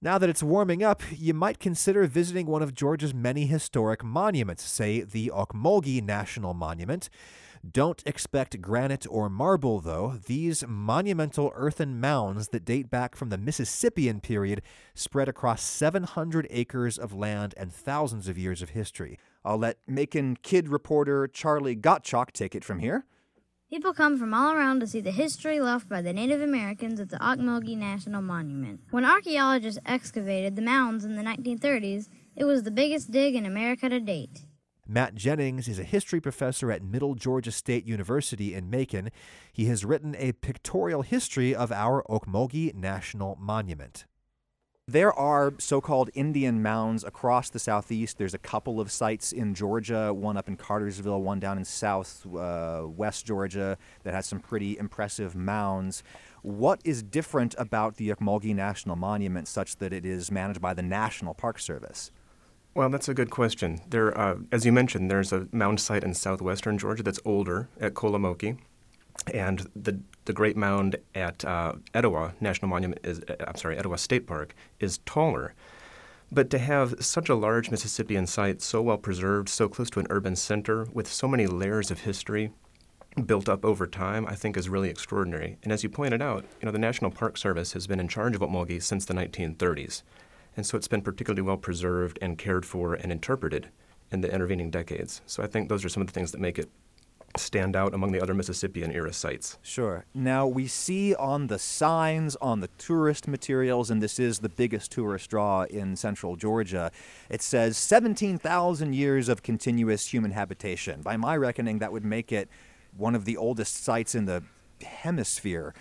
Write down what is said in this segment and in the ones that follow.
Now that it's warming up, you might consider visiting one of Georgia's many historic monuments, say the Okmulgee National Monument. Don't expect granite or marble, though. These monumental earthen mounds that date back from the Mississippian period spread across 700 acres of land and thousands of years of history. I'll let Macon Kid reporter Charlie Gottschalk take it from here. People come from all around to see the history left by the Native Americans at the Okmulgee National Monument. When archaeologists excavated the mounds in the 1930s, it was the biggest dig in America to date. Matt Jennings is a history professor at Middle Georgia State University in Macon. He has written a pictorial history of our Okmulgee National Monument. There are so-called Indian mounds across the southeast. There's a couple of sites in Georgia, one up in Cartersville, one down in southwest Georgia that has some pretty impressive mounds. What is different about the Okmulgee National Monument such that it is managed by the National Park Service? Well, that's a good question. There, as you mentioned, there's a mound site in southwestern Georgia that's older at Kolomoki, and the Great Mound at Etowah National Monument Etowah State Park is taller. But to have such a large Mississippian site so well preserved, so close to an urban center, with so many layers of history built up over time, I think is really extraordinary. And as you pointed out, the National Park Service has been in charge of Okmulgee since the 1930s. And so it's been particularly well preserved and cared for and interpreted in the intervening decades. So I think those are some of the things that make it stand out among the other Mississippian-era sites. Sure. Now, we see on the signs, on the tourist materials, and this is the biggest tourist draw in central Georgia, it says 17,000 years of continuous human habitation. By my reckoning, that would make it one of the oldest sites in the hemisphere.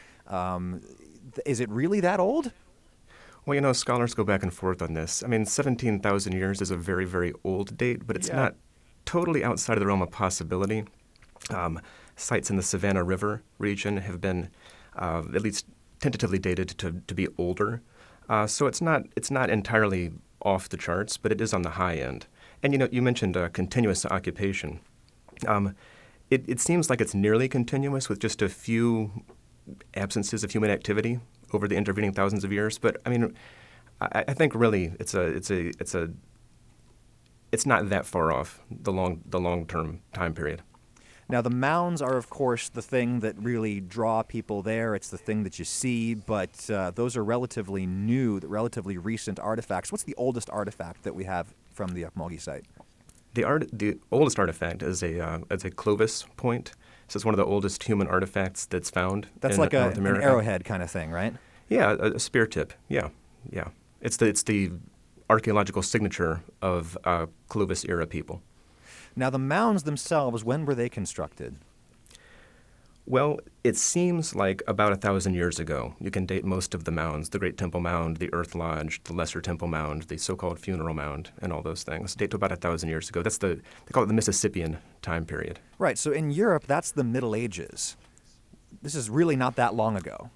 Is it really that old? Well, scholars go back and forth on this. I mean, 17,000 years is a very, very old date, but it's not totally outside of the realm of possibility. Sites in the Savannah River region have been at least tentatively dated to be older. So it's not entirely off the charts, but it is on the high end. And, you mentioned continuous occupation. It seems like it's nearly continuous with just a few absences of human activity over the intervening thousands of years. But, I mean, I think really it's not that far off the long-term time period. Now, the mounds are, of course, the thing that really draw people there. It's the thing that you see, but those are relatively new, relatively recent artifacts. What's the oldest artifact that we have from the Okmulgee site? The oldest artifact is a Clovis point. So it's one of the oldest human artifacts that's found That's in like North America. An arrowhead kind of thing, right? Yeah, a spear tip. Yeah. It's the archaeological signature of Clovis era people. Now, the mounds themselves, when were they constructed? Well, it seems like about 1,000 years ago. You can date most of the mounds, the Great Temple Mound, the Earth Lodge, the Lesser Temple Mound, the so-called Funeral Mound, and all those things. Date to about 1,000 years ago. They call it the Mississippian time period. Right, so in Europe, that's the Middle Ages. This is really not that long ago.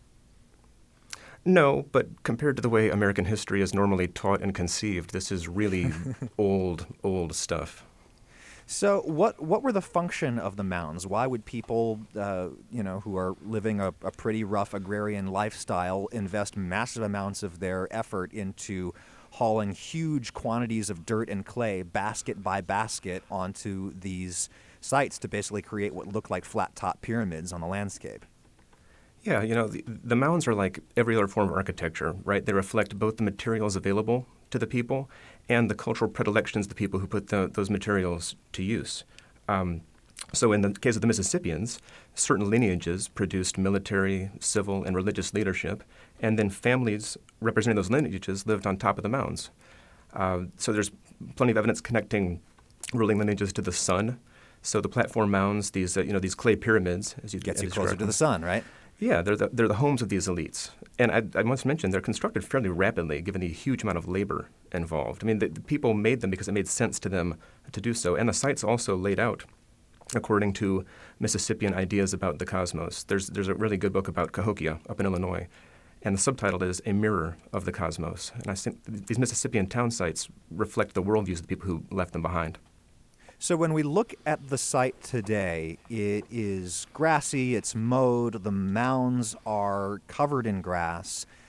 No, but compared to the way American history is normally taught and conceived, this is really old stuff. So what were the function of the mounds? Why would people, who are living a pretty rough agrarian lifestyle invest massive amounts of their effort into hauling huge quantities of dirt and clay, basket by basket, onto these sites to basically create what look like flat-top pyramids on the landscape? Yeah, the mounds are like every other form of architecture, right? They reflect both the materials available to the people and the cultural predilections of the people who put those materials to use. So in the case of the Mississippians, certain lineages produced military, civil, and religious leadership, and then families representing those lineages lived on top of the mounds. So there's plenty of evidence connecting ruling lineages to the sun. So the platform mounds, these clay pyramids, as you gets you closer to the sun, right? Yeah, they're the homes of these elites. And I must mention, they're constructed fairly rapidly, given the huge amount of labor involved. I mean, the people made them because it made sense to them to do so. And the site's also laid out according to Mississippian ideas about the cosmos. There's a really good book about Cahokia up in Illinois, and the subtitle is A Mirror of the Cosmos. And I think these Mississippian town sites reflect the worldviews of the people who left them behind. So when we look at the site today, it is grassy, it's mowed, the mounds are covered in grass.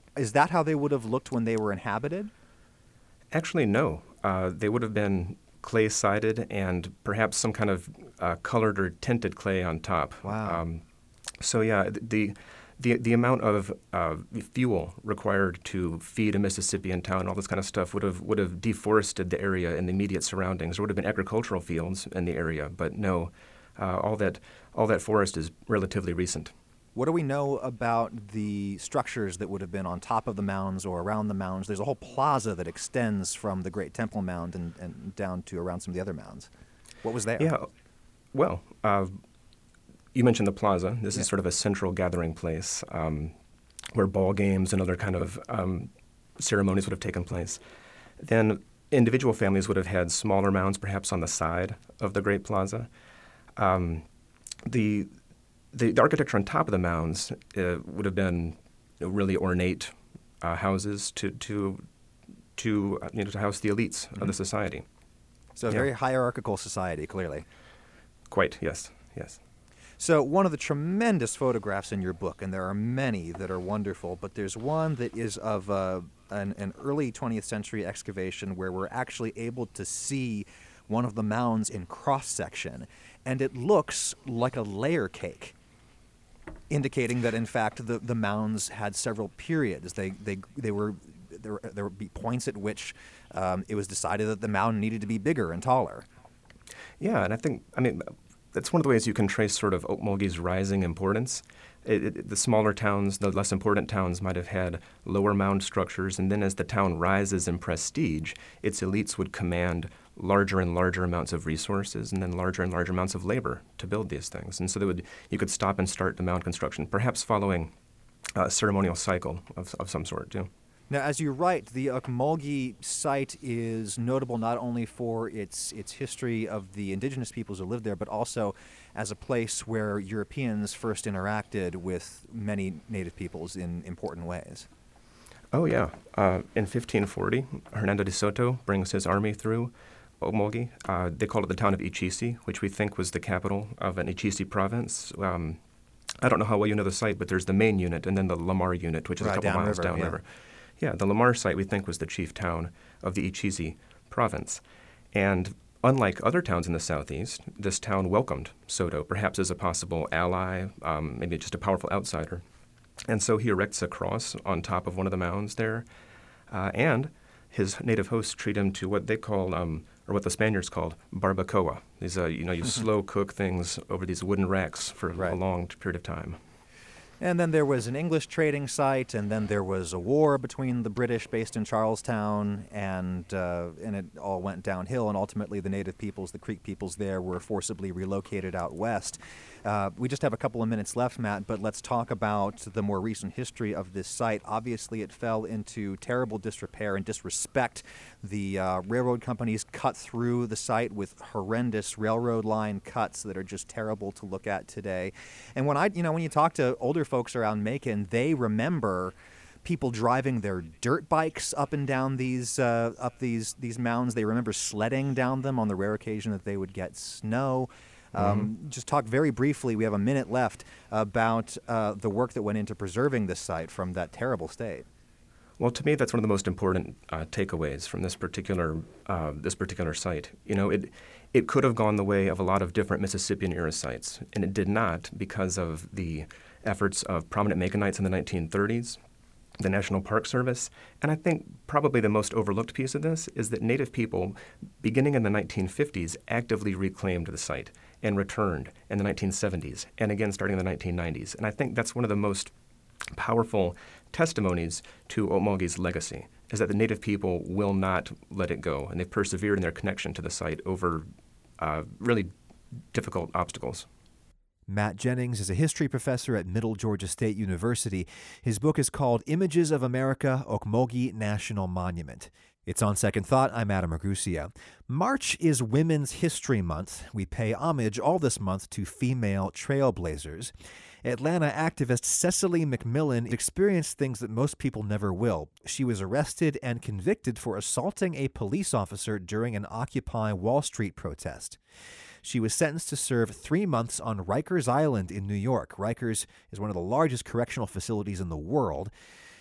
Is that how they would have looked when they were inhabited? Actually, no. They would have been clay-sided and perhaps some kind of colored or tinted clay on top. Wow. So yeah, the amount of fuel required to feed a Mississippian town, all this kind of stuff, would have deforested the area and the immediate surroundings. There would have been agricultural fields in the area, but no, all that forest is relatively recent. What do we know about the structures that would have been on top of the mounds or around the mounds? There's a whole plaza that extends from the Great Temple Mound and down to around some of the other mounds. What was there? Yeah, well, you mentioned the plaza. This is sort of a central gathering place where ball games and other kind of ceremonies would have taken place. Then individual families would have had smaller mounds, perhaps on the side of the Great Plaza. The architecture on top of the mounds would have been really ornate houses to house the elites of the society. So a very hierarchical society, clearly. Quite, yes. So one of the tremendous photographs in your book, and there are many that are wonderful, but there's one that is of an early 20th century excavation where we're actually able to see one of the mounds in cross-section, and it looks like a layer cake, indicating that in fact the mounds had several periods. There would be points at which it was decided that the mound needed to be bigger and taller. Yeah, and I mean, that's one of the ways you can trace sort of Okmulgee's rising importance. The smaller towns, the less important towns, might have had lower mound structures, and then as the town rises in prestige, its elites would command larger and larger amounts of resources and then larger and larger amounts of labor to build these things. And so you could stop and start the mound construction, perhaps following a ceremonial cycle of some sort, too. Now, as you write, the Okmulgee site is notable not only for its history of the indigenous peoples who lived there, but also as a place where Europeans first interacted with many native peoples in important ways. Oh, yeah. In 1540, Hernando de Soto brings his army through Okmulgee. They called it the town of Ichisi, which we think was the capital of an Ichisi province. I don't know how well you know the site, but there's the main unit and then the Lamar unit, which is a couple miles downriver. Yeah, the Lamar site we think was the chief town of the Ichisi province. And unlike other towns in the southeast, this town welcomed Soto, perhaps as a possible ally, maybe just a powerful outsider. And so he erects a cross on top of one of the mounds there, and his native hosts treat him to what they call, or what the Spaniards called, barbacoa. These, you slow cook things over these wooden racks for a long period of time. And then there was an English trading site, and then there was a war between the British based in Charlestown, and it all went downhill, and ultimately the native peoples, the Creek peoples there, were forcibly relocated out west. We just have a couple of minutes left, Matt, but let's talk about the more recent history of this site. Obviously, it fell into terrible disrepair and disrespect. The railroad companies cut through the site with horrendous railroad line cuts that are just terrible to look at today. And when you talk to older folks around Macon, they remember people driving their dirt bikes up and down these mounds. They remember sledding down them on the rare occasion that they would get snow. Just talk very briefly, we have a minute left, about the work that went into preserving this site from that terrible state. Well, to me, that's one of the most important takeaways from this particular site. It could have gone the way of a lot of different Mississippian-era sites, and it did not because of the efforts of prominent Maconites in the 1930s, the National Park Service, and I think probably the most overlooked piece of this is that Native people, beginning in the 1950s, actively reclaimed the site and returned in the 1970s, and again starting in the 1990s. And I think that's one of the most powerful testimonies to Okmulgee's legacy, is that the Native people will not let it go, and they've persevered in their connection to the site over really difficult obstacles. Matt Jennings is a history professor at Middle Georgia State University. His book is called Images of America, Okmulgee National Monument. It's On Second Thought. I'm Adam Ragusia. March is Women's History Month. We pay homage all this month to female trailblazers. Atlanta activist Cecily McMillan experienced things that most people never will. She was arrested and convicted for assaulting a police officer during an Occupy Wall Street protest. She was sentenced to serve 3 months on Rikers Island in New York. Rikers is one of the largest correctional facilities in the world.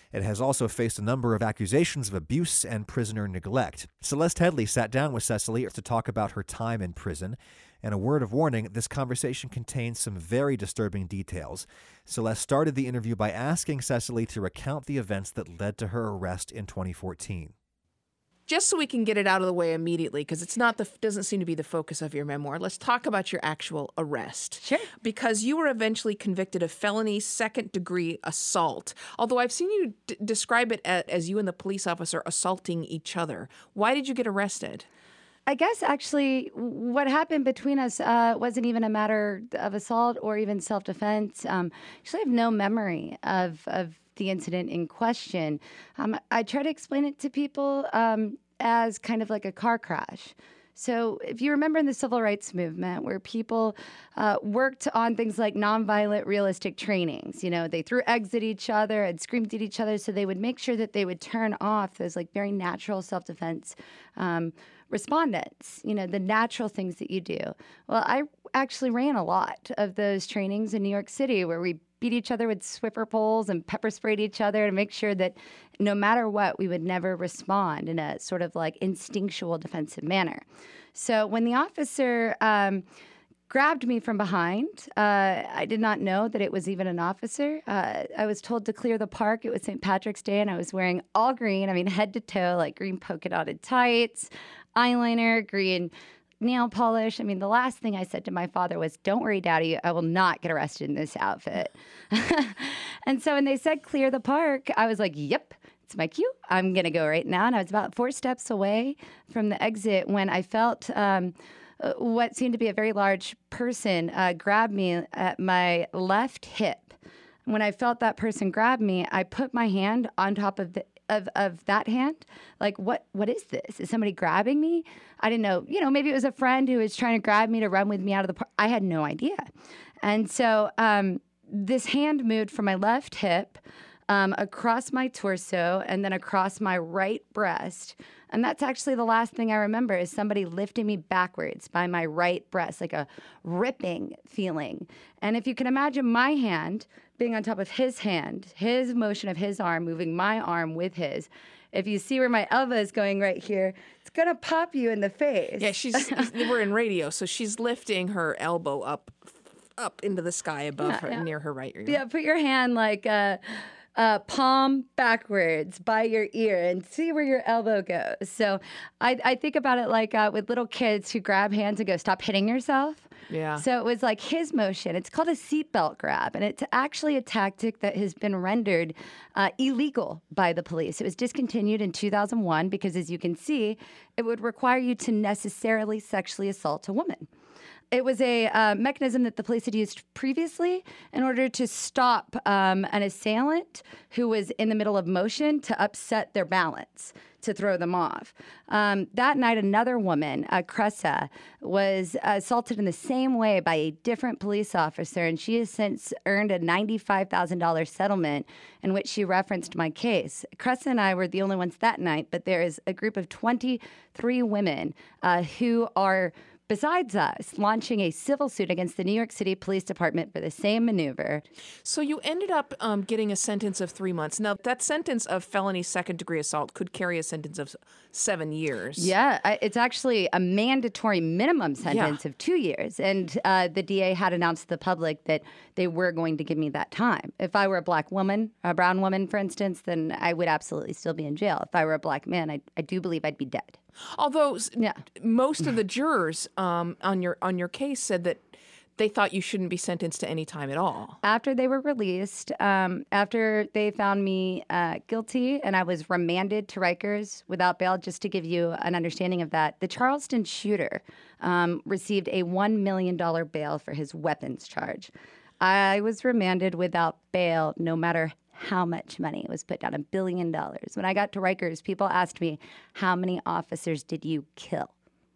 It has also faced a number of accusations of abuse and prisoner neglect. Celeste Headlee sat down with Cecily to talk about her time in prison. And a word of warning, this conversation contains some very disturbing details. Celeste started the interview by asking Cecily to recount the events that led to her arrest in 2014. Just so we can get it out of the way immediately, because it's not doesn't seem to be the focus of your memoir, let's talk about your actual arrest. Sure. Because you were eventually convicted of felony second-degree assault, although I've seen you describe it as you and the police officer assaulting each other. Why did you get arrested? I guess actually what happened between us wasn't even a matter of assault or even self-defense. Actually, I have no memory of the incident in question. I try to explain it to people as kind of like a car crash. So if you remember in the civil rights movement where people worked on things like nonviolent realistic trainings, they threw eggs at each other and screamed at each other, so they would make sure that they would turn off those like very natural self-defense respondents, the natural things that you do. Well, I actually ran a lot of those trainings in New York City where we beat each other with Swiffer poles and pepper sprayed each other to make sure that no matter what, we would never respond in a sort of like instinctual defensive manner. So when the officer grabbed me from behind, I did not know that it was even an officer. I was told to clear the park. It was St. Patrick's Day, and I was wearing all green, head to toe, like green polka dotted tights, eyeliner, green nail polish. The last thing I said to my father was, "Don't worry, Daddy, I will not get arrested in this outfit." And so when they said clear the park, I was like, yep, it's my cue. I'm going to go right now. And I was about 4 steps away from the exit when I felt what seemed to be a very large person grab me at my left hip. When I felt that person grab me, I put my hand on top of that hand. Like, what is this? Is somebody grabbing me? I didn't know. Maybe it was a friend who was trying to grab me to run with me out of the park. I had no idea. And so this hand moved from my left hip across my torso and then across my right breast. And that's actually the last thing I remember is somebody lifting me backwards by my right breast, like a ripping feeling. And if you can imagine my hand being on top of his hand, his motion of his arm, moving my arm with his, if you see where my elbow is going right here, it's going to pop you in the face. Yeah, we're in radio, so she's lifting her elbow up into the sky above her, near her right ear. Yeah, put your hand like palm backwards by your ear and see where your elbow goes. So I think about it like with little kids who grab hands and go, "Stop hitting yourself." Yeah. So it was like his motion. It's called a seatbelt grab, and it's actually a tactic that has been rendered illegal by the police. It was discontinued in 2001 because, as you can see, it would require you to necessarily sexually assault a woman. It was a mechanism that the police had used previously in order to stop an assailant who was in the middle of motion to upset their balance, to throw them off. That night, another woman, Cressa, was assaulted in the same way by a different police officer, and she has since earned a $95,000 settlement in which she referenced my case. Cressa and I were the only ones that night, but there is a group of 23 women who are, besides us, launching a civil suit against the New York City Police Department for the same maneuver. So you ended up getting a sentence of 3 months. Now, that sentence of felony second-degree assault could carry a sentence of 7 years. Yeah, it's actually a mandatory minimum sentence of 2 years. And the DA had announced to the public that they were going to give me that time. If I were a black woman, a brown woman, for instance, then I would absolutely still be in jail. If I were a black man, I do believe I'd be dead. Although most of the jurors on your case said that they thought you shouldn't be sentenced to any time at all. After they were released, after they found me guilty and I was remanded to Rikers without bail, just to give you an understanding of that, the Charleston shooter received a $1 million bail for his weapons charge. I was remanded without bail no matter how much money was put down, $1 billion. When I got to Rikers, people asked me, how many officers did you kill?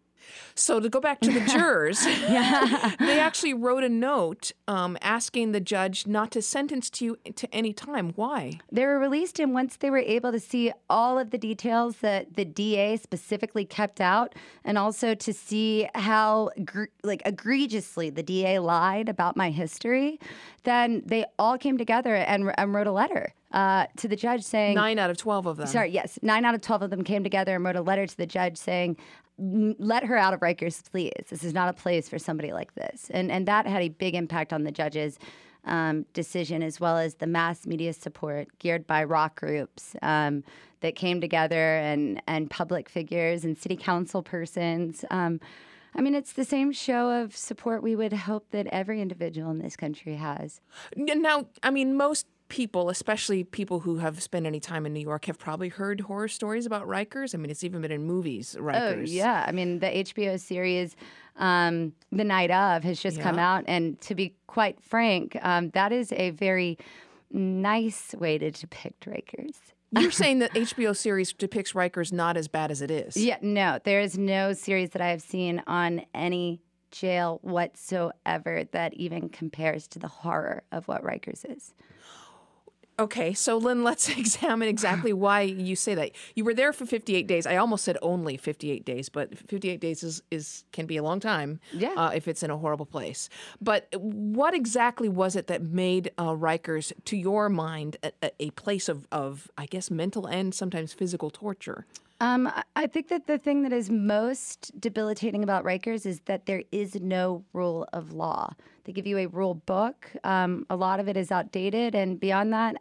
So to go back to the jurors, they actually wrote a note asking the judge not to sentence you to any time. Why? They were released, and once they were able to see all of the details that the DA specifically kept out, and also to see how egregiously the DA lied about my history, then they all came together and wrote a letter to the judge saying 9 out of 12 of them. Sorry, yes. 9 out of 12 of them came together and wrote a letter to the judge saying, let her out of Rikers, please. This is not a place for somebody like this. And that had a big impact on the judge's decision, as well as the mass media support geared by rock groups that came together and public figures and city council persons. I mean, it's the same show of support we would hope that every individual in this country has. Now, I mean, most people, especially people who have spent any time in New York, have probably heard horror stories about Rikers. I mean, it's even been in movies, Rikers. Oh, yeah. I mean, the HBO series The Night Of has just come out. And to be quite frank, that is a very nice way to depict Rikers. You're saying that HBO series depicts Rikers not as bad as it is. Yeah, no. There is no series that I have seen on any jail whatsoever that even compares to the horror of what Rikers is. Okay, so Lynn, let's examine exactly why you say that. You were there for 58 days. I almost said only 58 days, but 58 days can be a long time if it's in a horrible place. But what exactly was it that made Rikers, to your mind, a place of, I guess, mental and sometimes physical torture? I think that the thing that is most debilitating about Rikers is that there is no rule of law. They give you a rule book. A lot of it is outdated. And beyond that,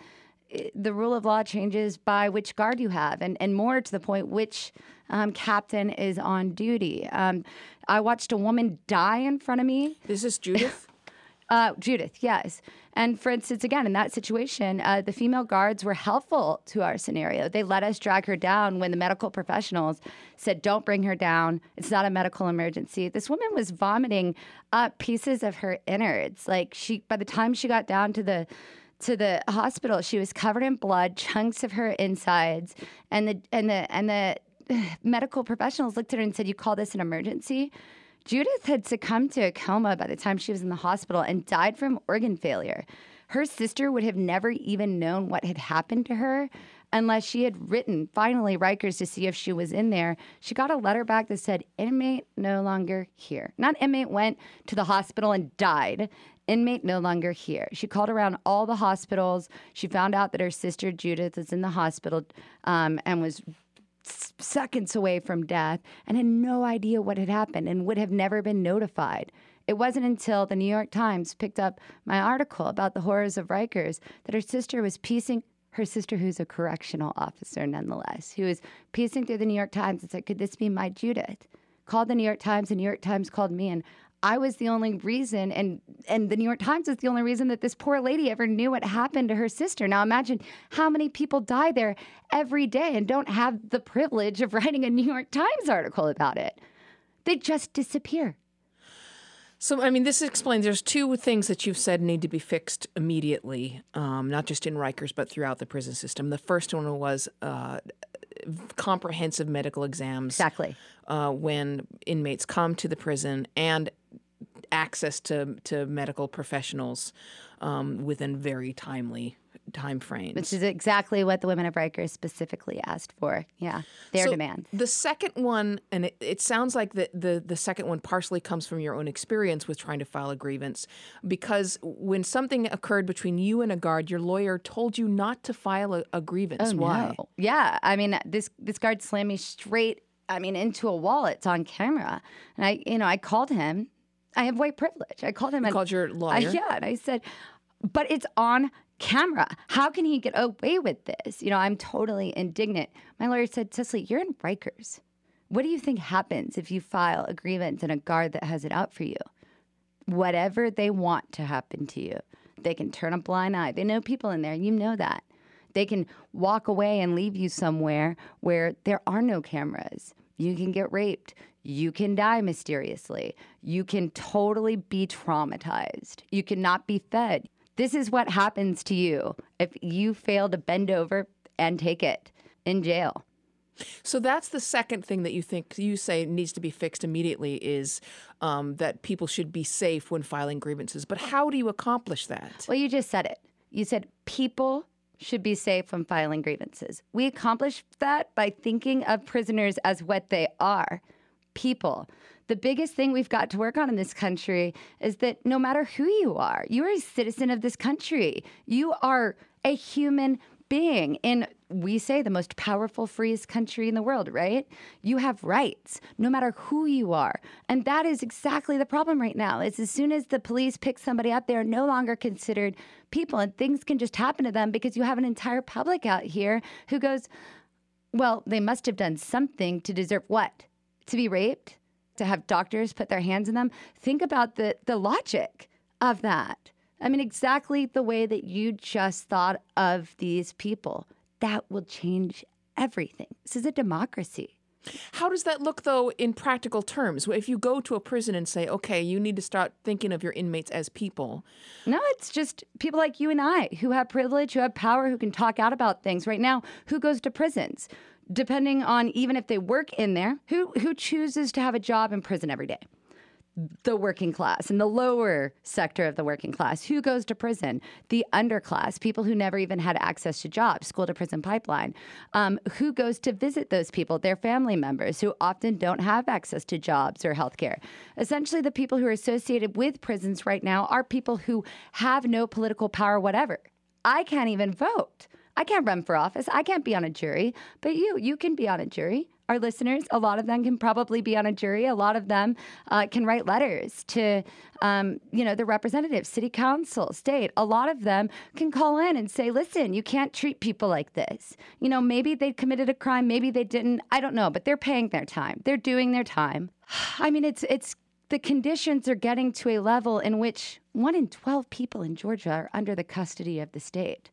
the rule of law changes by which guard you have, and more to the point, which captain is on duty. I watched a woman die in front of me. This is Judith? Judith, yes. And for instance, again, in that situation, the female guards were helpful to our scenario. They let us drag her down when the medical professionals said, don't bring her down. It's not a medical emergency. This woman was vomiting up pieces of her innards. Like by the time she got down to the hospital, she was covered in blood, chunks of her insides. And the medical professionals looked at her and said, you call this an emergency? Judith had succumbed to a coma by the time she was in the hospital and died from organ failure. Her sister would have never even known what had happened to her unless she had written, finally, Rikers to see if she was in there. She got a letter back that said, inmate no longer here. Not inmate went to the hospital and died. Inmate no longer here. She called around all the hospitals. She found out that her sister Judith was in the hospital and was seconds away from death and had no idea what had happened and would have never been notified. It wasn't until the New York Times picked up my article about the horrors of Rikers that her sister, who's a correctional officer nonetheless, who was piecing through the New York Times and said, could this be my Judith? Called the New York Times, the New York Times called me, and I was the only reason, and the New York Times is the only reason that this poor lady ever knew what happened to her sister. Now imagine how many people die there every day and don't have the privilege of writing a New York Times article about it. They just disappear. So, I mean, this explains there's two things that you've said need to be fixed immediately, not just in Rikers, but throughout the prison system. The first one was comprehensive medical exams. Exactly. When inmates come to the prison, and access to medical professionals within very timely time frames. Which is exactly what the women of Rikers specifically asked for. Yeah, their demands. The second one, and it sounds like the second one partially comes from your own experience with trying to file a grievance, because when something occurred between you and a guard, your lawyer told you not to file a grievance. Oh, Why? No. Yeah, I mean, this guard slammed me straight, into a wall. It's on camera. And I called him. I have white privilege. I called him. You called your lawyer? And I said, but it's on camera. How can he get away with this? I'm totally indignant. My lawyer said, Cecily, you're in Rikers. What do you think happens if you file a grievance and a guard that has it out for you? Whatever they want to happen to you. They can turn a blind eye. They know people in there. You know that. They can walk away and leave you somewhere where there are no cameras. You can get raped. You can die mysteriously. You can totally be traumatized. You cannot be fed. This is what happens to you if you fail to bend over and take it in jail. So that's the second thing that you say needs to be fixed immediately is that people should be safe when filing grievances. But how do you accomplish that? Well, you just said it. You said people should be safe when filing grievances. We accomplish that by thinking of prisoners as what they are, people. The biggest thing we've got to work on in this country is that no matter who you are a citizen of this country. You are a human being in, we say, the most powerful, freest country in the world, right? You have rights, no matter who you are. And that is exactly the problem right now, is as soon as the police pick somebody up, they're no longer considered people, and things can just happen to them because you have an entire public out here who goes, well, they must have done something to deserve what? To be raped? To have doctors put their hands on them? Think about the logic of that. I mean, exactly the way that you just thought of these people. That will change everything. This is a democracy. How does that look, though, in practical terms? If you go to a prison and say, okay, you need to start thinking of your inmates as people. No, it's just people like you and I who have privilege, who have power, who can talk out about things. Right now, who goes to prisons? Depending on even if they work in there, who chooses to have a job in prison every day? The working class and the lower sector of the working class. Who goes to prison? The underclass, people who never even had access to jobs, school to prison pipeline. Who goes to visit those people? Their family members who often don't have access to jobs or healthcare. Essentially, the people who are associated with prisons right now are people who have no political power whatever. I can't even vote. I can't run for office. I can't be on a jury, but you can be on a jury. Our listeners, a lot of them can probably be on a jury. A lot of them can write letters to, the representatives, city council, state. A lot of them can call in and say, listen, you can't treat people like this. You know, maybe they committed a crime, maybe they didn't. I don't know, but they're paying their time. They're doing their time. I mean, it's the conditions are getting to a level in which 1 in 12 people in Georgia are under the custody of the state.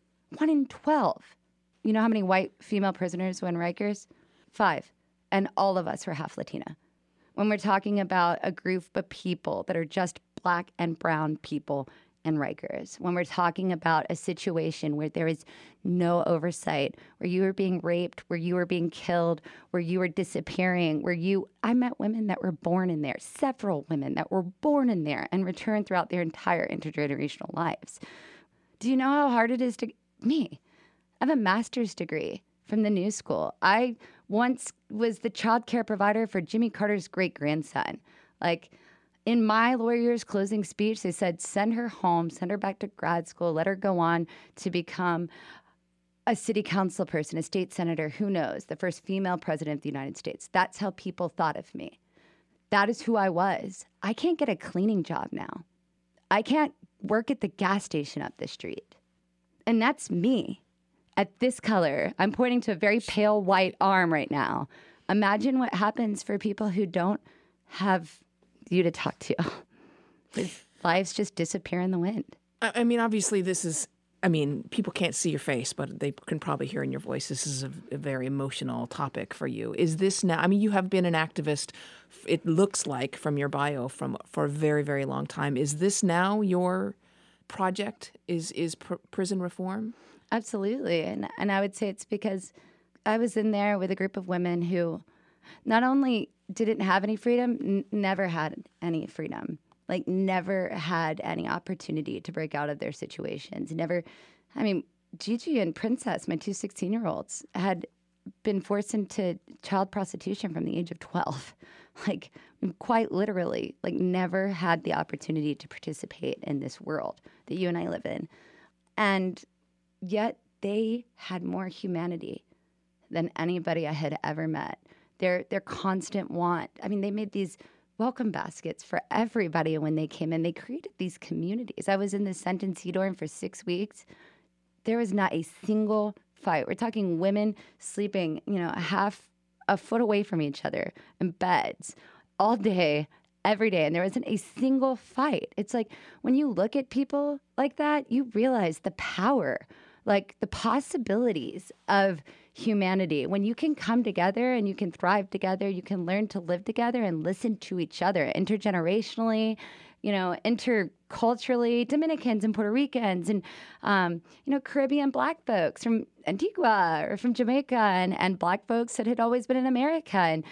1 in 12. You know how many white female prisoners were in Rikers? 5. And all of us were half Latina. When we're talking about a group of people that are just black and brown people in Rikers, when we're talking about a situation where there is no oversight, where you were being raped, where you were being killed, where you were disappearing, I met women that were born in there, several women that were born in there and returned throughout their entire intergenerational lives. Do you know how hard it is me? I have a master's degree from the New School. I once was the child care provider for Jimmy Carter's great-grandson. Like, in my lawyer's closing speech, they said, send her home, send her back to grad school, let her go on to become a city council person, a state senator, who knows, the first female president of the United States. That's how people thought of me. That is who I was. I can't get a cleaning job now. I can't work at the gas station up the street. And that's me. At this color, I'm pointing to a very pale white arm right now. Imagine what happens for people who don't have you to talk to. His lives just disappear in the wind. I mean, obviously, people can't see your face, but they can probably hear in your voice. This is a very emotional topic for you. Is this now? I mean, you have been an activist, it looks like, from your bio for a very, very long time. Is this now your project? Is prison reform? Absolutely. And I would say it's because I was in there with a group of women who not only didn't have any freedom, never had any freedom, like never had any opportunity to break out of their situations. Gigi and Princess, my two 16-year-olds, had been forced into child prostitution from the age of 12. Like, quite literally, like never had the opportunity to participate in this world that you and I live in. And yet they had more humanity than anybody I had ever met. Their constant want. I mean, they made these welcome baskets for everybody when they came in. They created these communities. I was in the sentence dorm for 6 weeks. There was not a single fight. We're talking women sleeping, a foot away from each other in beds all day, every day, and there wasn't a single fight. It's like when you look at people like that, you realize the power, like the possibilities of humanity. When you can come together and you can thrive together, you can learn to live together and listen to each other intergenerationally, interculturally, Dominicans and Puerto Ricans and, Caribbean Black folks from Antigua or from Jamaica and Black folks that had always been in America. And,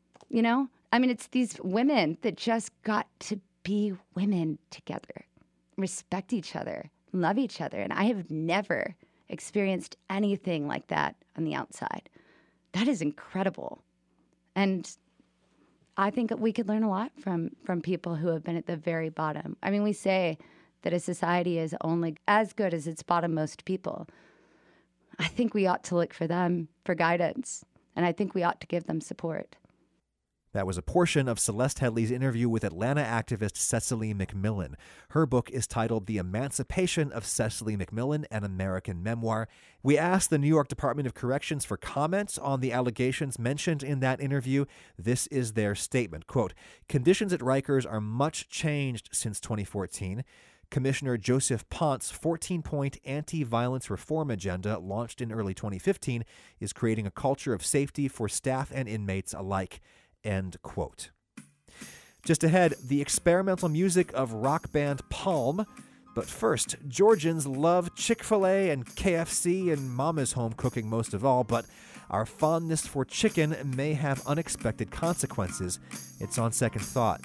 it's these women that just got to be women together, respect each other, love each other. And I have never experienced anything like that on the outside. That is incredible. And I think we could learn a lot from people who have been at the very bottom. I mean, we say that a society is only as good as its bottommost people, I think we ought to look for them for guidance, and I think we ought to give them support. That was a portion of Celeste Headley's interview with Atlanta activist Cecily McMillan. Her book is titled The Emancipation of Cecily McMillan, an American Memoir. We asked the New York Department of Corrections for comments on the allegations mentioned in that interview. This is their statement. Quote, "Conditions at Rikers are much changed since 2014. Commissioner Joseph Ponce's 14-point anti-violence reform agenda, launched in early 2015, is creating a culture of safety for staff and inmates alike." End quote. Just ahead, the experimental music of rock band Palm. But first, Georgians love Chick-fil-A and KFC and Mama's home cooking most of all, but our fondness for chicken may have unexpected consequences. It's on second thought.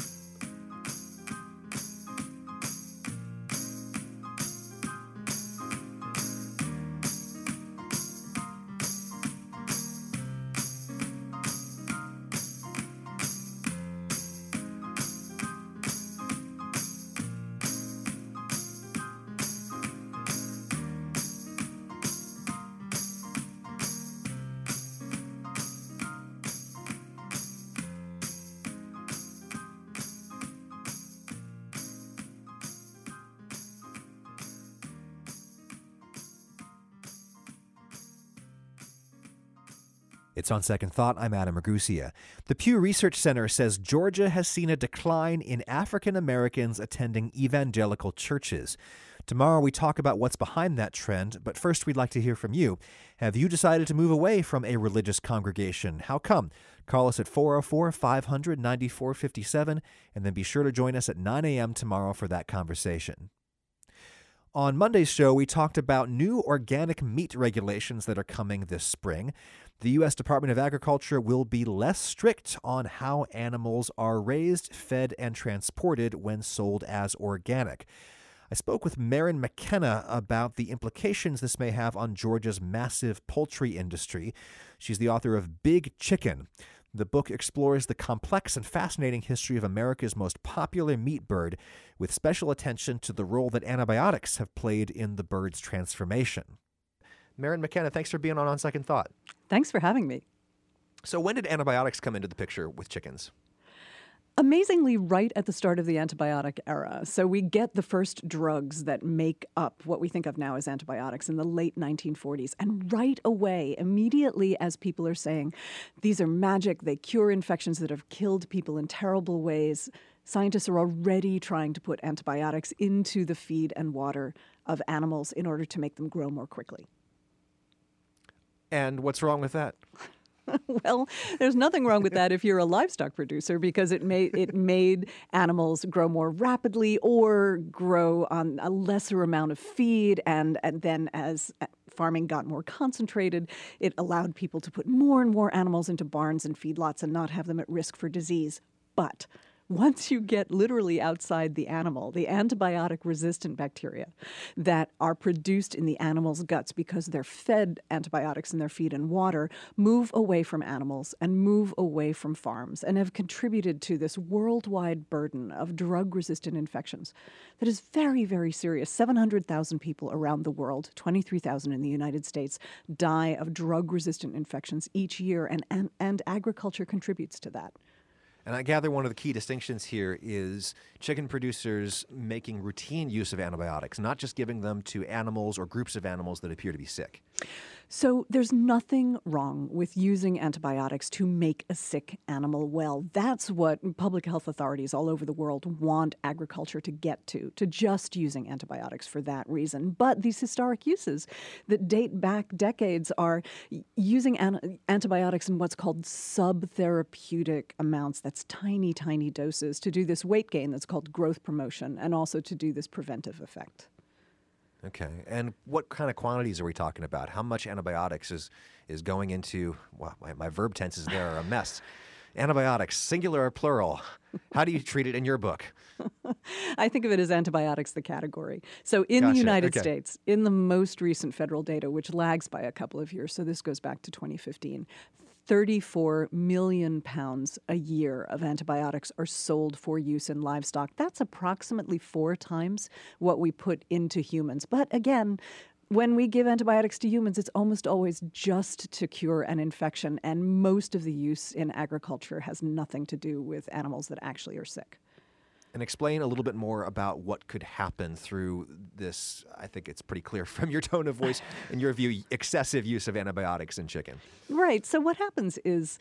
It's on second thought. I'm Adam Ragusia. The Pew Research Center says Georgia has seen a decline in African Americans attending evangelical churches. Tomorrow we talk about what's behind that trend, but first we'd like to hear from you. Have you decided to move away from a religious congregation? How come? Call us at 404-500-9457, and then be sure to join us at 9 a.m. tomorrow for that conversation. On Monday's show, we talked about new organic meat regulations that are coming this spring. The U.S. Department of Agriculture will be less strict on how animals are raised, fed, and transported when sold as organic. I spoke with Marin McKenna about the implications this may have on Georgia's massive poultry industry. She's the author of Big Chicken. The book explores the complex and fascinating history of America's most popular meat bird, with special attention to the role that antibiotics have played in the bird's transformation. Marin McKenna, thanks for being on Second Thought. Thanks for having me. So when did antibiotics come into the picture with chickens? Amazingly, right at the start of the antibiotic era. So we get the first drugs that make up what we think of now as antibiotics in the late 1940s. And right away, immediately as people are saying, these are magic, they cure infections that have killed people in terrible ways, scientists are already trying to put antibiotics into the feed and water of animals in order to make them grow more quickly. And what's wrong with that? Well, there's nothing wrong with that if you're a livestock producer, because it made animals grow more rapidly or grow on a lesser amount of feed. And then as farming got more concentrated, it allowed people to put more and more animals into barns and feedlots and not have them at risk for disease. But once you get literally outside the animal, the antibiotic-resistant bacteria that are produced in the animal's guts because they're fed antibiotics in their feed and water move away from animals and move away from farms and have contributed to this worldwide burden of drug-resistant infections that is very, very serious. 700,000 people around the world, 23,000 in the United States, die of drug-resistant infections each year, and agriculture contributes to that. And I gather one of the key distinctions here is chicken producers making routine use of antibiotics, not just giving them to animals or groups of animals that appear to be sick. So there's nothing wrong with using antibiotics to make a sick animal well. That's what public health authorities all over the world want agriculture to get to just using antibiotics for that reason. But these historic uses that date back decades are using antibiotics in what's called subtherapeutic amounts. That's tiny, tiny doses to do this weight gain that's called growth promotion, and also to do this preventive effect. Okay. And what kind of quantities are we talking about? How much antibiotics is going into, well, my verb tenses there are a mess. Antibiotics, singular or plural? How do you treat it in your book? I think of it as antibiotics, the category. So in the United States, in the most recent federal data, which lags by a couple of years, so this goes back to 2015, 34 million pounds a year of antibiotics are sold for use in livestock. That's approximately 4 times what we put into humans. But again, when we give antibiotics to humans, it's almost always just to cure an infection, and most of the use in agriculture has nothing to do with animals that actually are sick. And explain a little bit more about what could happen through this. I think it's pretty clear from your tone of voice, in your view, excessive use of antibiotics in chicken. Right. So what happens is,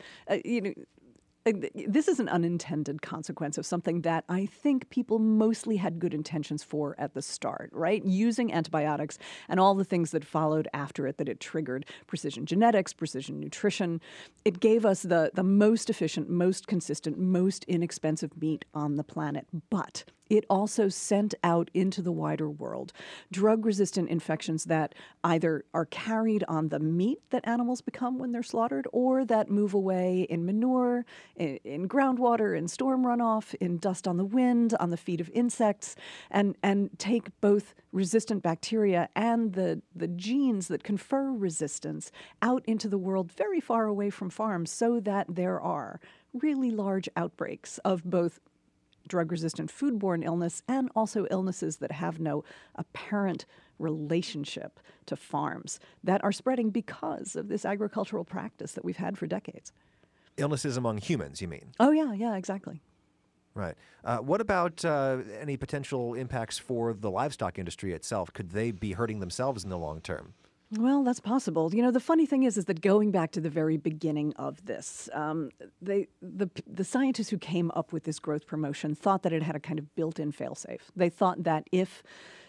this is an unintended consequence of something that I think people mostly had good intentions for at the start, right? Using antibiotics and all the things that followed after it, that it triggered precision genetics, precision nutrition. It gave us the most efficient, most consistent, most inexpensive meat on the planet. But it also sent out into the wider world drug-resistant infections that either are carried on the meat that animals become when they're slaughtered, or that move away in manure, in groundwater, in storm runoff, in dust on the wind, on the feet of insects, and take both resistant bacteria and the genes that confer resistance out into the world very far away from farms, so that there are really large outbreaks of both drug-resistant foodborne illness and also illnesses that have no apparent relationship to farms that are spreading because of this agricultural practice that we've had for decades. Illnesses among humans, you mean? Oh, yeah, exactly. Right. What about any potential impacts for the livestock industry itself? Could they be hurting themselves in the long term? Well, that's possible. You know, the funny thing is that going back to the very beginning of this, the scientists who came up with this growth promotion thought that it had a kind of built-in failsafe. They thought that if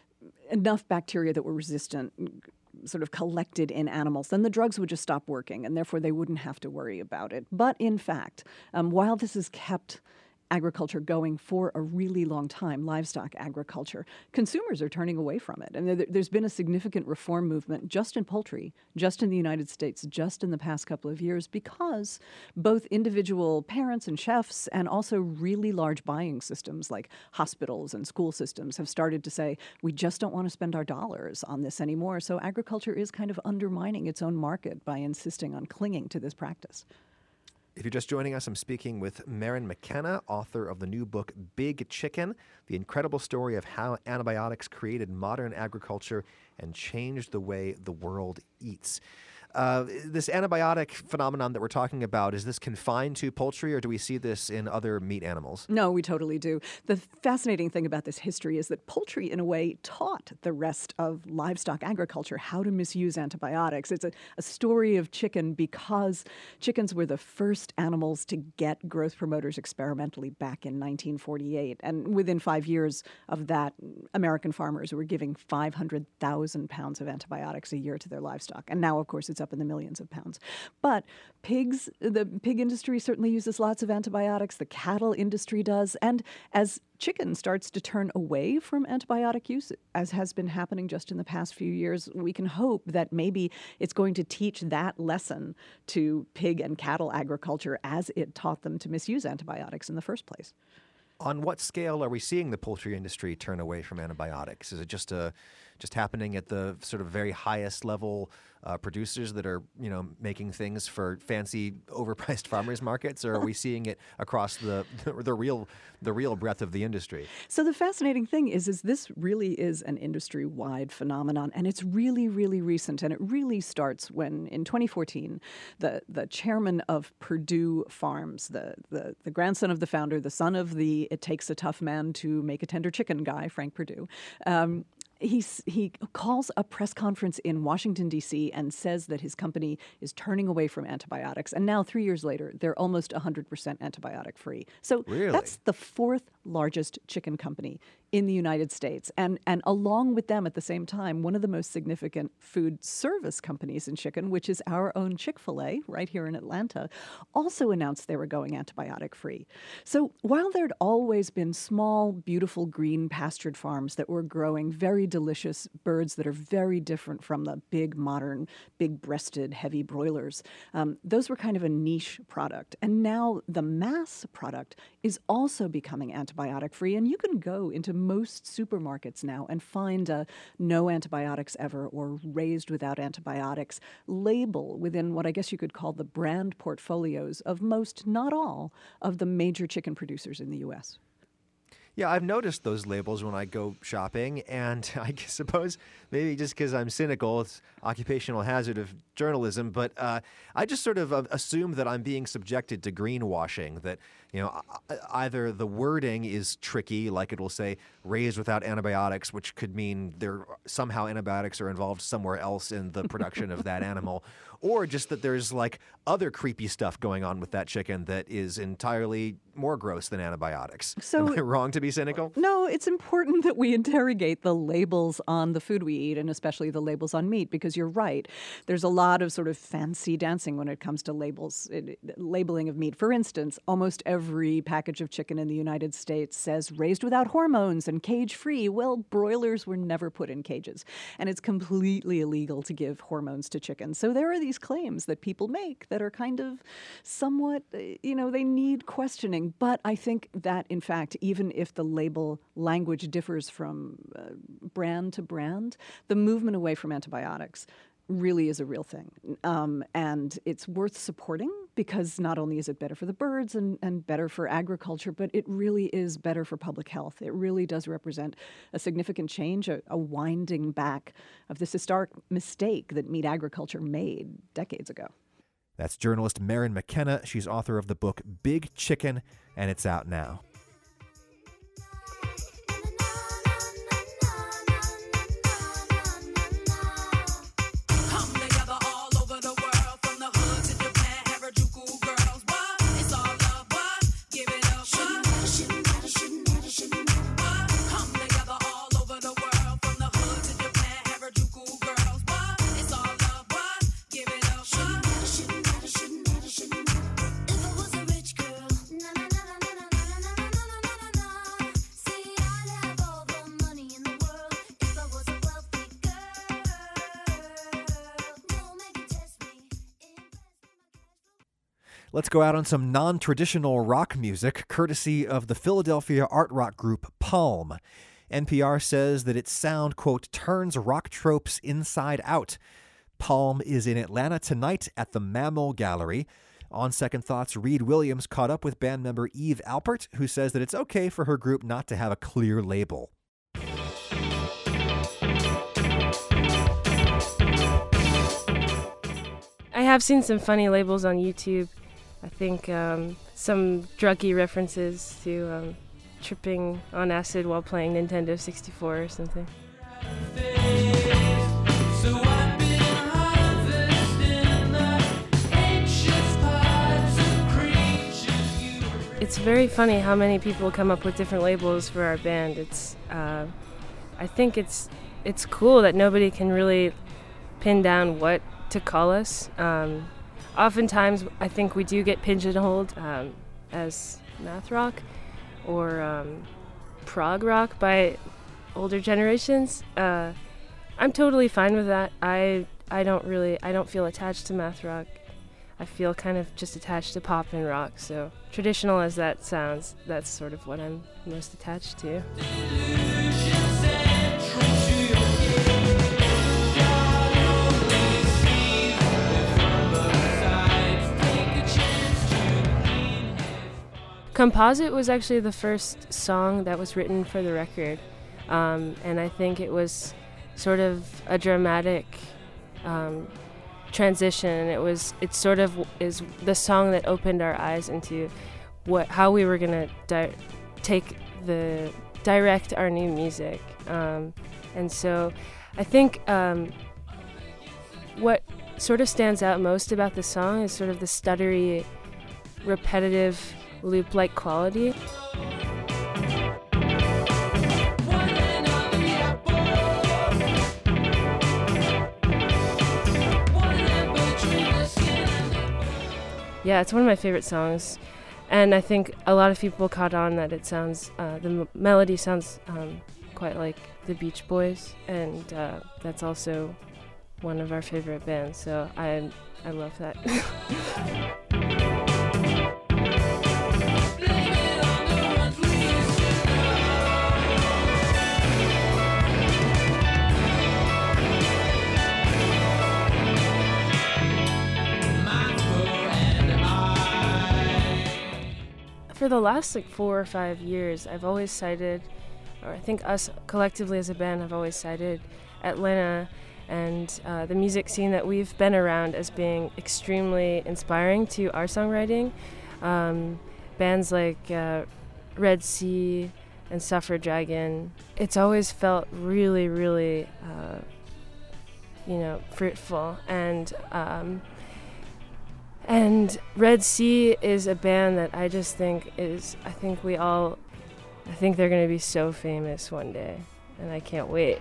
enough bacteria that were resistant sort of collected in animals, then the drugs would just stop working, and therefore they wouldn't have to worry about it. But in fact, while this has kept agriculture going for a really long time, livestock agriculture, consumers are turning away from it. And there's been a significant reform movement just in poultry, just in the United States, just in the past couple of years, because both individual parents and chefs and also really large buying systems like hospitals and school systems have started to say, we just don't want to spend our dollars on this anymore. So agriculture is kind of undermining its own market by insisting on clinging to this practice. If you're just joining us, I'm speaking with Maren McKenna, author of the new book, Big Chicken, the incredible story of how antibiotics created modern agriculture and changed the way the world eats. This antibiotic phenomenon that we're talking about, is this confined to poultry, or do we see this in other meat animals? No, we totally do. The fascinating thing about this history is that poultry, in a way, taught the rest of livestock agriculture how to misuse antibiotics. It's a story of chicken because chickens were the first animals to get growth promoters experimentally back in 1948. And within 5 years of that, American farmers were giving 500,000 pounds of antibiotics a year to their livestock. And now, of course, it's up in the millions of pounds. But the pig industry certainly uses lots of antibiotics. The cattle industry does. And as chicken starts to turn away from antibiotic use, as has been happening just in the past few years, we can hope that maybe it's going to teach that lesson to pig and cattle agriculture as it taught them to misuse antibiotics in the first place. On what scale are we seeing the poultry industry turn away from antibiotics? Is it just happening at the sort of very highest level producers that are, making things for fancy, overpriced farmers markets, or are we seeing it across the real breadth of the industry? So the fascinating thing is this really is an industry-wide phenomenon, and it's really, really recent, and it really starts when, in 2014, the chairman of Perdue Farms, the grandson of the founder, the son of the "it takes a tough man to make a tender chicken" guy, Frank Perdue, he calls a press conference in Washington, D.C. and says that his company is turning away from antibiotics. And now, 3 years later, they're almost 100% antibiotic free. So really? That's the fourth largest chicken company in the United States. And along with them at the same time, one of the most significant food service companies in chicken, which is our own Chick-fil-A right here in Atlanta, also announced they were going antibiotic free. So while there'd always been small, beautiful, green pastured farms that were growing very delicious birds that are very different from the big, modern, big-breasted, heavy broilers, those were kind of a niche product. And now the mass product is also becoming antibiotic free. And you can go into most supermarkets now and find a no antibiotics ever or raised without antibiotics label within what I guess you could call the brand portfolios of most, not all, of the major chicken producers in the U.S. Yeah, I've noticed those labels when I go shopping, and I suppose maybe just because I'm cynical, it's occupational hazard of journalism, but I just sort of assume that I'm being subjected to greenwashing, that either the wording is tricky, like it will say raised without antibiotics, which could mean there somehow antibiotics are involved somewhere else in the production of that animal, or just that there's like other creepy stuff going on with that chicken that is entirely more gross than antibiotics. So, am I wrong to be cynical? No, it's important that we interrogate the labels on the food we eat, and especially the labels on meat, because you're right. There's a lot of sort of fancy dancing when it comes to labeling of meat. For instance, almost every package of chicken in the United States says raised without hormones and cage-free. Well, broilers were never put in cages, and it's completely illegal to give hormones to chickens. So there are these claims that people make that are kind of somewhat, they need questioning. But I think that, in fact, even if the label language differs from brand to brand, the movement away from antibiotics really is a real thing. And it's worth supporting because not only is it better for the birds and better for agriculture, but it really is better for public health. It really does represent a significant change, a winding back of this historic mistake that meat agriculture made decades ago. That's journalist Maren McKenna. She's author of the book Big Chicken, and it's out now. Let's go out on some non-traditional rock music, courtesy of the Philadelphia art rock group Palm. NPR says that its sound, quote, turns rock tropes inside out. Palm is in Atlanta tonight at the Mammal Gallery. On second thoughts, Reed Williams caught up with band member Eve Alpert, who says that it's okay for her group not to have a clear label. I have seen some funny labels on YouTube. I think some druggy references to tripping on acid while playing Nintendo 64 or something. It's very funny how many people come up with different labels for our band. I think it's cool that nobody can really pin down what to call us. Oftentimes, I think we do get pigeonholed as math rock or prog rock by older generations. I'm totally fine with that. I don't feel attached to math rock. I feel kind of just attached to pop and rock. So traditional as that sounds, that's sort of what I'm most attached to. Composite was actually the first song that was written for the record, and I think it was sort of a dramatic transition. It sort of is the song that opened our eyes into how we were gonna direct our new music, and so I think what sort of stands out most about the song is sort of the stuttery, repetitive, loop-like quality. Yeah, it's one of my favorite songs, and I think a lot of people caught on that it sounds, the melody sounds quite like the Beach Boys, and that's also one of our favorite bands, so I love that. for the last like 4 or 5 years, I've always cited, or I think us collectively as a band have always cited Atlanta and the music scene that we've been around as being extremely inspiring to our songwriting. Bands like Red Sea and Suffer Dragon. It's always felt really, really, fruitful. And Red Sea is a band that I just think I think they're going to be so famous one day, and I can't wait.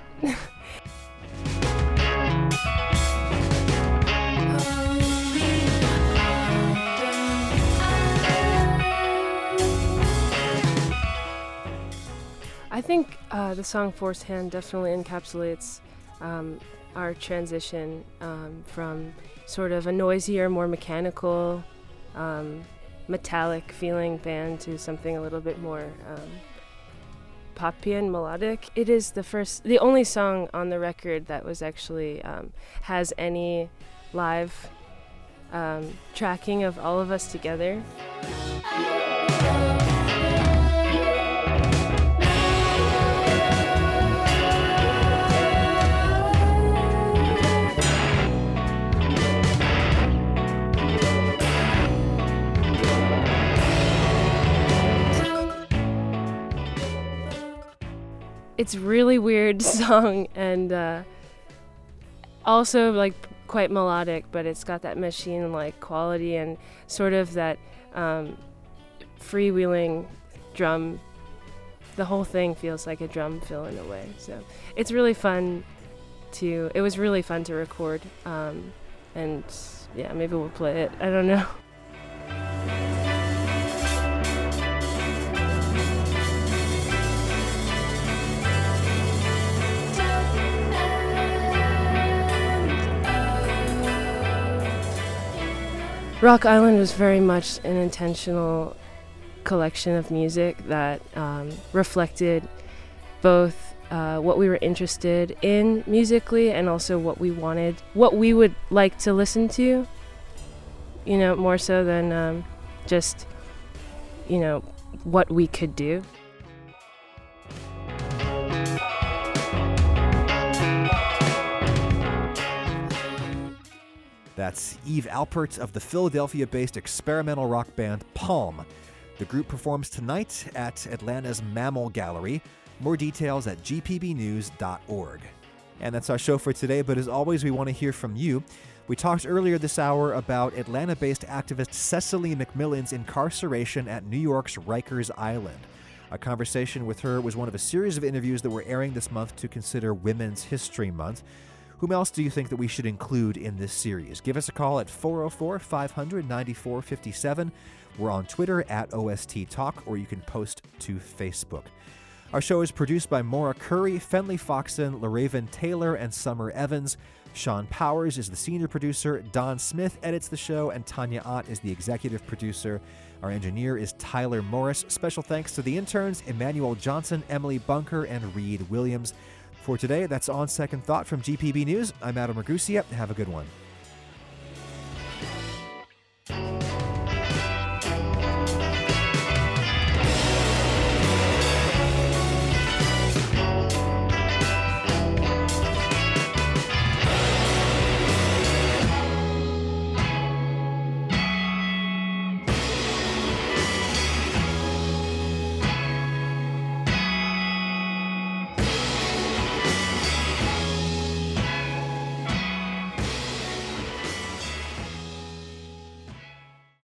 I think the song Forced Hand definitely encapsulates our transition from sort of a noisier, more mechanical, metallic feeling band to something a little bit more poppy and melodic. It is the only song on the record that was actually has any live tracking of all of us together. It's a really weird song and also like quite melodic, but it's got that machine-like quality and sort of that freewheeling drum. The whole thing feels like a drum fill in a way. So it's really fun it was really fun to record. And yeah, maybe we'll play it. I don't know. Rock Island was very much an intentional collection of music that reflected both what we were interested in musically and also what we would like to listen to, more so than just, what we could do. That's Eve Alpert of the Philadelphia-based experimental rock band Palm. The group performs tonight at Atlanta's Mammal Gallery. More details at gpbnews.org. And that's our show for today, but as always, we want to hear from you. We talked earlier this hour about Atlanta-based activist Cecily McMillan's incarceration at New York's Rikers Island. A conversation with her was one of a series of interviews that we're airing this month to consider Women's History Month. Whom else do you think that we should include in this series? Give us a call at 404-500-9457. We're on Twitter at OST Talk, or you can post to Facebook. Our show is produced by Maura Curry, Fenley Foxen, LaRaven Taylor, and Summer Evans. Sean Powers is the senior producer, Don Smith edits the show, and Tanya Ott is the executive producer. Our engineer is Tyler Morris. Special thanks to the interns, Emmanuel Johnson, Emily Bunker, and Reed Williams. For today, that's On Second Thought from GPB News. I'm Adam Ragusia. Have a good one.